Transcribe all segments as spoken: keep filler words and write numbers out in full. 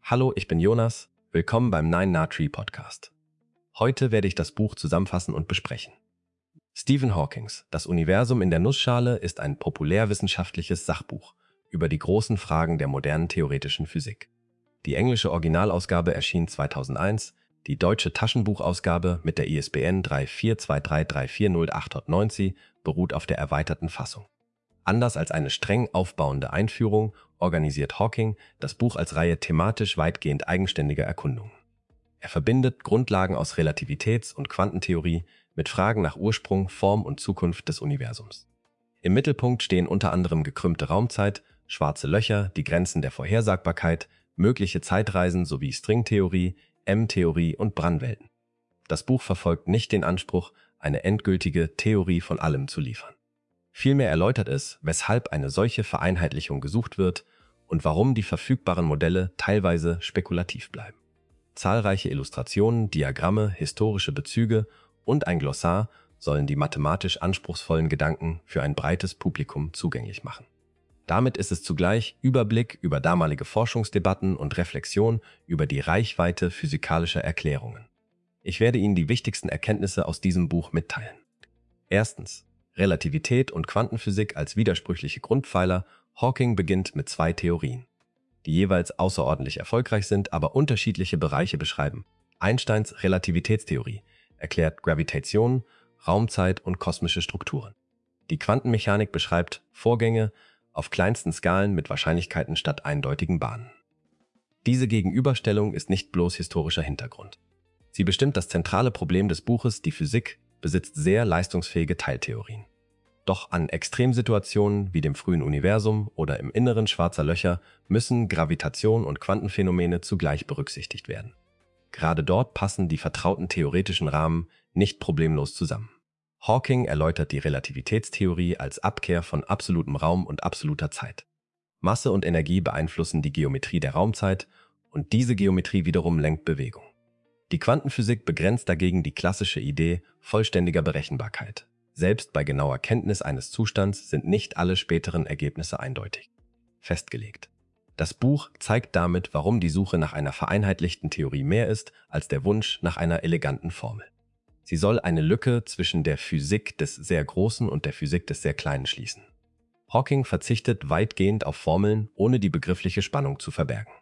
Hallo, ich bin Jonas. Willkommen beim Nine Na Tree Podcast. Heute werde ich das Buch zusammenfassen und besprechen. Stephen Hawkings, Das Universum in der Nussschale ist ein populärwissenschaftliches Sachbuch über die großen Fragen der modernen theoretischen Physik. Die englische Originalausgabe erschien zweitausendeins, die deutsche Taschenbuchausgabe mit der I S B N drei vier zwei drei drei vier null acht neun beruht auf der erweiterten Fassung. Anders als eine streng aufbauende Einführung organisiert Hawking das Buch als Reihe thematisch weitgehend eigenständiger Erkundungen. Er verbindet Grundlagen aus Relativitäts- und Quantentheorie mit Fragen nach Ursprung, Form und Zukunft des Universums. Im Mittelpunkt stehen unter anderem gekrümmte Raumzeit, schwarze Löcher, die Grenzen der Vorhersagbarkeit, mögliche Zeitreisen sowie Stringtheorie, M-Theorie und Brannwelten. Das Buch verfolgt nicht den Anspruch, eine endgültige Theorie von allem zu liefern. Vielmehr erläutert es, weshalb eine solche Vereinheitlichung gesucht wird und warum die verfügbaren Modelle teilweise spekulativ bleiben. Zahlreiche Illustrationen, Diagramme, historische Bezüge und ein Glossar sollen die mathematisch anspruchsvollen Gedanken für ein breites Publikum zugänglich machen. Damit ist es zugleich Überblick über damalige Forschungsdebatten und Reflexion über die Reichweite physikalischer Erklärungen. Ich werde Ihnen die wichtigsten Erkenntnisse aus diesem Buch mitteilen. Erstens. Relativität und Quantenphysik als widersprüchliche Grundpfeiler. Hawking beginnt mit zwei Theorien, die jeweils außerordentlich erfolgreich sind, aber unterschiedliche Bereiche beschreiben. Einsteins Relativitätstheorie erklärt Gravitation, Raumzeit und kosmische Strukturen. Die Quantenmechanik beschreibt Vorgänge auf kleinsten Skalen mit Wahrscheinlichkeiten statt eindeutigen Bahnen. Diese Gegenüberstellung ist nicht bloß historischer Hintergrund. Sie bestimmt das zentrale Problem des Buches. Die Physik besitzt sehr leistungsfähige Teiltheorien. Doch an Extremsituationen wie dem frühen Universum oder im Inneren schwarzer Löcher müssen Gravitation und Quantenphänomene zugleich berücksichtigt werden. Gerade dort passen die vertrauten theoretischen Rahmen nicht problemlos zusammen. Hawking erläutert die Relativitätstheorie als Abkehr von absolutem Raum und absoluter Zeit. Masse und Energie beeinflussen die Geometrie der Raumzeit und diese Geometrie wiederum lenkt Bewegung. Die Quantenphysik begrenzt dagegen die klassische Idee vollständiger Berechenbarkeit. Selbst bei genauer Kenntnis eines Zustands sind nicht alle späteren Ergebnisse eindeutig festgelegt. Das Buch zeigt damit, warum die Suche nach einer vereinheitlichten Theorie mehr ist als der Wunsch nach einer eleganten Formel. Sie soll eine Lücke zwischen der Physik des sehr Großen und der Physik des sehr Kleinen schließen. Hawking verzichtet weitgehend auf Formeln, ohne die begriffliche Spannung zu verbergen.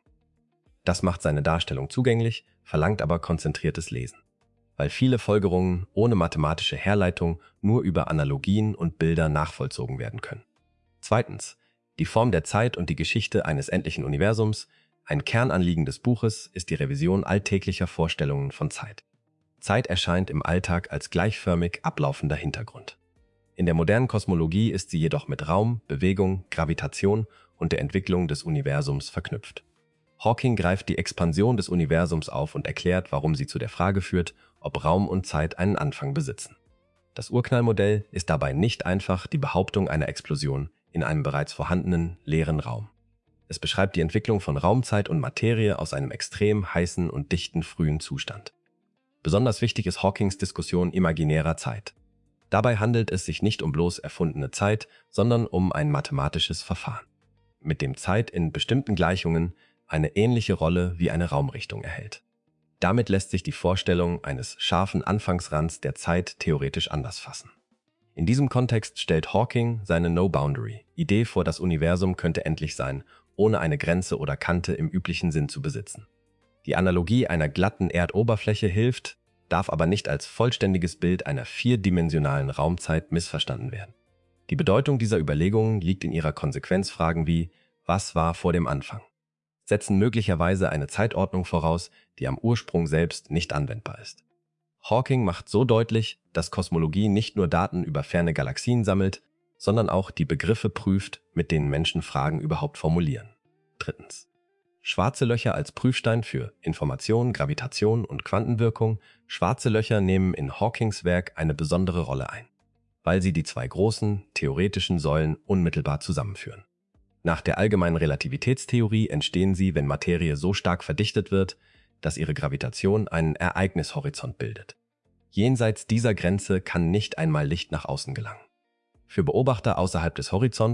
Das macht seine Darstellung zugänglich, verlangt aber konzentriertes Lesen, weil viele Folgerungen ohne mathematische Herleitung nur über Analogien und Bilder nachvollzogen werden können. Zweitens. Die Form der Zeit und die Geschichte eines endlichen Universums. Ein Kernanliegen des Buches ist die Revision alltäglicher Vorstellungen von Zeit. Zeit erscheint im Alltag als gleichförmig ablaufender Hintergrund. In der modernen Kosmologie ist sie jedoch mit Raum, Bewegung, Gravitation und der Entwicklung des Universums verknüpft. Hawking greift die Expansion des Universums auf und erklärt, warum sie zu der Frage führt, ob Raum und Zeit einen Anfang besitzen. Das Urknallmodell ist dabei nicht einfach die Behauptung einer Explosion in einem bereits vorhandenen, leeren Raum. Es beschreibt die Entwicklung von Raumzeit und Materie aus einem extrem heißen und dichten frühen Zustand. Besonders wichtig ist Hawkings Diskussion imaginärer Zeit. Dabei handelt es sich nicht um bloß erfundene Zeit, sondern um ein mathematisches Verfahren, mit dem Zeit in bestimmten Gleichungen eine ähnliche Rolle wie eine Raumrichtung erhält. Damit lässt sich die Vorstellung eines scharfen Anfangsrands der Zeit theoretisch anders fassen. In diesem Kontext stellt Hawking seine No-Boundary-Idee vor, das Universum könnte endlich sein, ohne eine Grenze oder Kante im üblichen Sinn zu besitzen. Die Analogie einer glatten Erdoberfläche hilft, darf aber nicht als vollständiges Bild einer vierdimensionalen Raumzeit missverstanden werden. Die Bedeutung dieser Überlegungen liegt in ihrer Konsequenzfragen wie „Was war vor dem Anfang?“ setzen möglicherweise eine Zeitordnung voraus, die am Ursprung selbst nicht anwendbar ist. Hawking macht so deutlich, dass Kosmologie nicht nur Daten über ferne Galaxien sammelt, sondern auch die Begriffe prüft, mit denen Menschen Fragen überhaupt formulieren. Drittens. Schwarze Löcher als Prüfstein für Information, Gravitation und Quantenwirkung. Schwarze Löcher nehmen in Hawkings Werk eine besondere Rolle ein, weil sie die zwei großen, theoretischen Säulen unmittelbar zusammenführen. Nach der allgemeinen Relativitätstheorie entstehen sie, wenn Materie so stark verdichtet wird, dass ihre Gravitation einen Ereignishorizont bildet. Jenseits dieser Grenze kann nicht einmal Licht nach außen gelangen. Für Beobachter außerhalb des Horizonts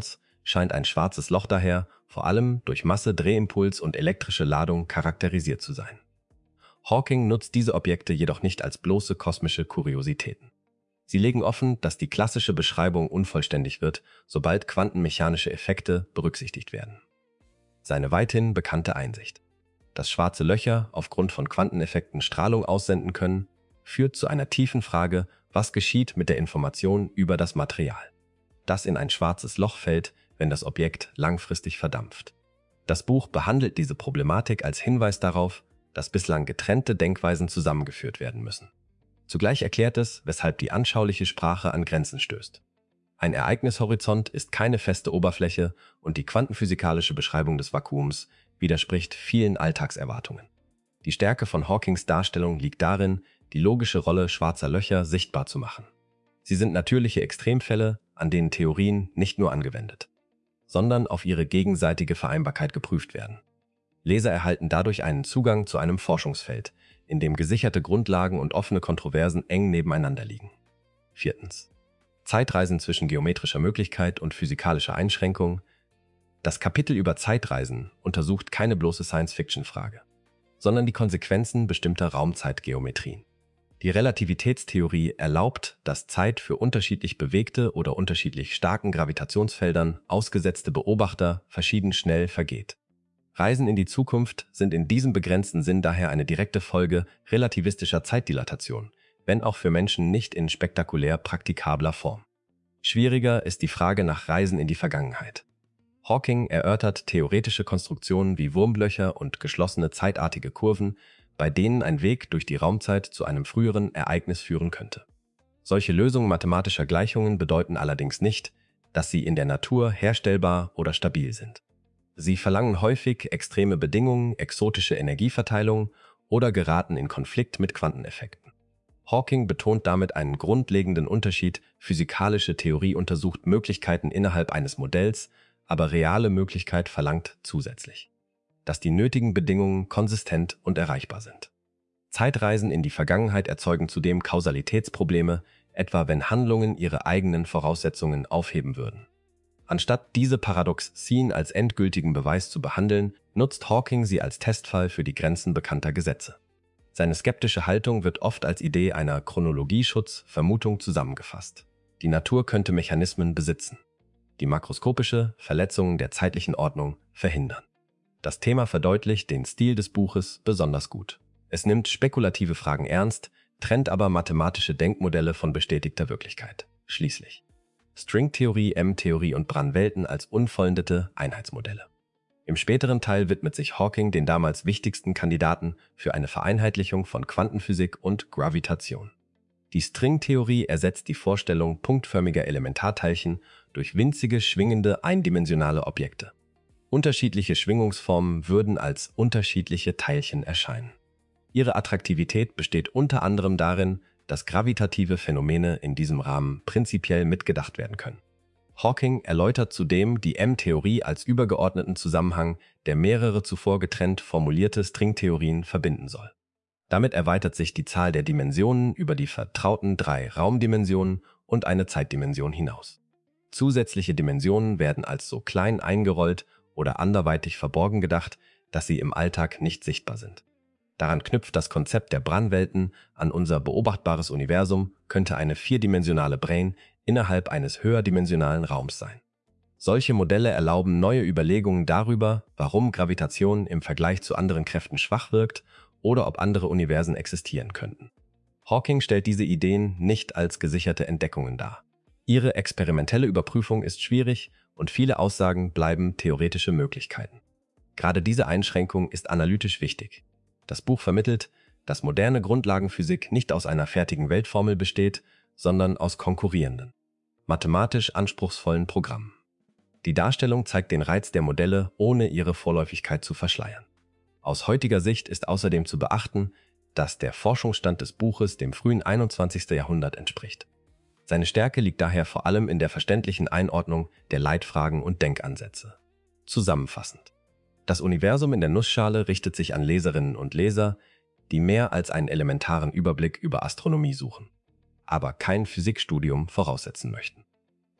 scheint ein schwarzes Loch daher vor allem durch Masse, Drehimpuls und elektrische Ladung charakterisiert zu sein. Hawking nutzt diese Objekte jedoch nicht als bloße kosmische Kuriositäten. Sie legen offen, dass die klassische Beschreibung unvollständig wird, sobald quantenmechanische Effekte berücksichtigt werden. Seine weithin bekannte Einsicht, dass schwarze Löcher aufgrund von Quanteneffekten Strahlung aussenden können, führt zu einer tiefen Frage, was geschieht mit der Information über das Material, das in ein schwarzes Loch fällt, wenn das Objekt langfristig verdampft. Das Buch behandelt diese Problematik als Hinweis darauf, dass bislang getrennte Denkweisen zusammengeführt werden müssen. Zugleich erklärt es, weshalb die anschauliche Sprache an Grenzen stößt. Ein Ereignishorizont ist keine feste Oberfläche und die quantenphysikalische Beschreibung des Vakuums widerspricht vielen Alltagserwartungen. Die Stärke von Hawkings Darstellung liegt darin, die logische Rolle schwarzer Löcher sichtbar zu machen. Sie sind natürliche Extremfälle, an denen Theorien nicht nur angewendet, sondern auf ihre gegenseitige Vereinbarkeit geprüft werden. Leser erhalten dadurch einen Zugang zu einem Forschungsfeld, in dem gesicherte Grundlagen und offene Kontroversen eng nebeneinander liegen. Viertens. Zeitreisen zwischen geometrischer Möglichkeit und physikalischer Einschränkung. Das Kapitel über Zeitreisen untersucht keine bloße Science-Fiction-Frage, sondern die Konsequenzen bestimmter Raumzeitgeometrien. Die Relativitätstheorie erlaubt, dass Zeit für unterschiedlich bewegte oder unterschiedlich starken Gravitationsfeldern ausgesetzte Beobachter verschieden schnell vergeht. Reisen in die Zukunft sind in diesem begrenzten Sinn daher eine direkte Folge relativistischer Zeitdilatation, wenn auch für Menschen nicht in spektakulär praktikabler Form. Schwieriger ist die Frage nach Reisen in die Vergangenheit. Hawking erörtert theoretische Konstruktionen wie Wurmlöcher und geschlossene zeitartige Kurven, bei denen ein Weg durch die Raumzeit zu einem früheren Ereignis führen könnte. Solche Lösungen mathematischer Gleichungen bedeuten allerdings nicht, dass sie in der Natur herstellbar oder stabil sind. Sie verlangen häufig extreme Bedingungen, exotische Energieverteilung oder geraten in Konflikt mit Quanteneffekten. Hawking betont damit einen grundlegenden Unterschied: Physikalische Theorie untersucht Möglichkeiten innerhalb eines Modells, aber reale Möglichkeit verlangt zusätzlich, dass die nötigen Bedingungen konsistent und erreichbar sind. Zeitreisen in die Vergangenheit erzeugen zudem Kausalitätsprobleme, etwa wenn Handlungen ihre eigenen Voraussetzungen aufheben würden. Anstatt diese Paradoxien als endgültigen Beweis zu behandeln, nutzt Hawking sie als Testfall für die Grenzen bekannter Gesetze. Seine skeptische Haltung wird oft als Idee einer Chronologieschutz-Vermutung zusammengefasst. Die Natur könnte Mechanismen besitzen, die makroskopische Verletzungen der zeitlichen Ordnung verhindern. Das Thema verdeutlicht den Stil des Buches besonders gut. Es nimmt spekulative Fragen ernst, trennt aber mathematische Denkmodelle von bestätigter Wirklichkeit. Schließlich Stringtheorie, M-Theorie und Brannwelten als unvollendete Einheitsmodelle. Im späteren Teil widmet sich Hawking den damals wichtigsten Kandidaten für eine Vereinheitlichung von Quantenphysik und Gravitation. Die Stringtheorie ersetzt die Vorstellung punktförmiger Elementarteilchen durch winzige, schwingende, eindimensionale Objekte. Unterschiedliche Schwingungsformen würden als unterschiedliche Teilchen erscheinen. Ihre Attraktivität besteht unter anderem darin, dass gravitative Phänomene in diesem Rahmen prinzipiell mitgedacht werden können. Hawking erläutert zudem die M-Theorie als übergeordneten Zusammenhang, der mehrere zuvor getrennt formulierte Stringtheorien verbinden soll. Damit erweitert sich die Zahl der Dimensionen über die vertrauten drei Raumdimensionen und eine Zeitdimension hinaus. Zusätzliche Dimensionen werden als so klein eingerollt oder anderweitig verborgen gedacht, dass sie im Alltag nicht sichtbar sind. Daran knüpft das Konzept der Brannwelten an unser beobachtbares Universum, könnte eine vierdimensionale Brane innerhalb eines höherdimensionalen Raums sein. Solche Modelle erlauben neue Überlegungen darüber, warum Gravitation im Vergleich zu anderen Kräften schwach wirkt oder ob andere Universen existieren könnten. Hawking stellt diese Ideen nicht als gesicherte Entdeckungen dar. Ihre experimentelle Überprüfung ist schwierig und viele Aussagen bleiben theoretische Möglichkeiten. Gerade diese Einschränkung ist analytisch wichtig. Das Buch vermittelt, dass moderne Grundlagenphysik nicht aus einer fertigen Weltformel besteht, sondern aus konkurrierenden, mathematisch anspruchsvollen Programmen. Die Darstellung zeigt den Reiz der Modelle, ohne ihre Vorläufigkeit zu verschleiern. Aus heutiger Sicht ist außerdem zu beachten, dass der Forschungsstand des Buches dem frühen einundzwanzigsten Jahrhundert entspricht. Seine Stärke liegt daher vor allem in der verständlichen Einordnung der Leitfragen und Denkansätze. Zusammenfassend: Das Universum in der Nussschale richtet sich an Leserinnen und Leser, die mehr als einen elementaren Überblick über Astronomie suchen, aber kein Physikstudium voraussetzen möchten.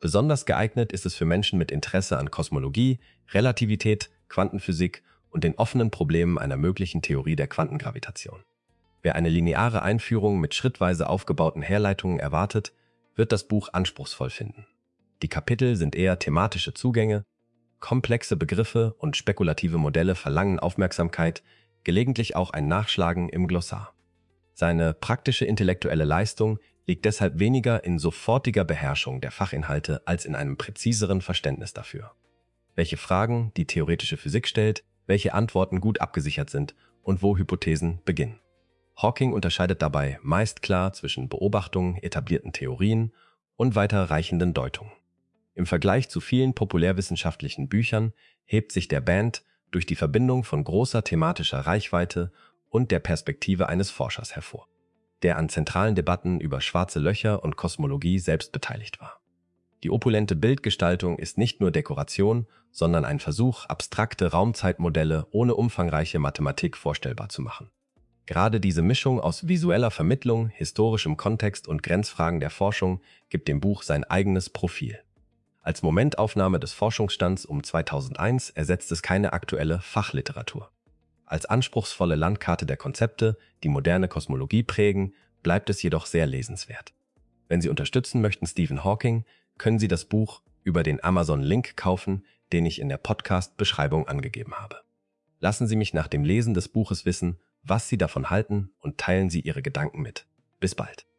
Besonders geeignet ist es für Menschen mit Interesse an Kosmologie, Relativität, Quantenphysik und den offenen Problemen einer möglichen Theorie der Quantengravitation. Wer eine lineare Einführung mit schrittweise aufgebauten Herleitungen erwartet, wird das Buch anspruchsvoll finden. Die Kapitel sind eher thematische Zugänge, komplexe Begriffe und spekulative Modelle verlangen Aufmerksamkeit, gelegentlich auch ein Nachschlagen im Glossar. Seine praktische intellektuelle Leistung liegt deshalb weniger in sofortiger Beherrschung der Fachinhalte als in einem präziseren Verständnis dafür, welche Fragen die theoretische Physik stellt, welche Antworten gut abgesichert sind und wo Hypothesen beginnen. Hawking unterscheidet dabei meist klar zwischen Beobachtungen, etablierten Theorien und weiter reichenden Deutungen. Im Vergleich zu vielen populärwissenschaftlichen Büchern hebt sich der Band durch die Verbindung von großer thematischer Reichweite und der Perspektive eines Forschers hervor, der an zentralen Debatten über schwarze Löcher und Kosmologie selbst beteiligt war. Die opulente Bildgestaltung ist nicht nur Dekoration, sondern ein Versuch, abstrakte Raumzeitmodelle ohne umfangreiche Mathematik vorstellbar zu machen. Gerade diese Mischung aus visueller Vermittlung, historischem Kontext und Grenzfragen der Forschung gibt dem Buch sein eigenes Profil. Als Momentaufnahme des Forschungsstands um zweitausendeins ersetzt es keine aktuelle Fachliteratur. Als anspruchsvolle Landkarte der Konzepte, die moderne Kosmologie prägen, bleibt es jedoch sehr lesenswert. Wenn Sie unterstützen möchten Stephen Hawking, können Sie das Buch über den Amazon-Link kaufen, den ich in der Podcast-Beschreibung angegeben habe. Lassen Sie mich nach dem Lesen des Buches wissen, was Sie davon halten und teilen Sie Ihre Gedanken mit. Bis bald.